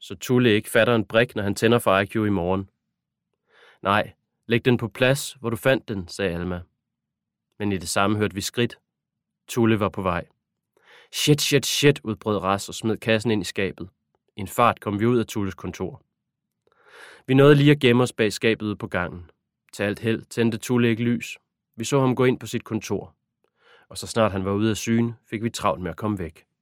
så Tulle ikke fatter en brik, når han tænder for IQ i morgen. Nej, læg den på plads, hvor du fandt den, sagde Alma. Men i det samme hørte vi skridt. Tulle var på vej. Shit, udbrød Ras og smed kassen ind i skabet. I en fart kom vi ud af Tulles kontor. Vi nåede lige at gemme os bag skabet ude på gangen. Til alt held tændte Tulle ikke lys. Vi så ham gå ind på sit kontor. Og så snart han var ude af syne, fik vi travlt med at komme væk.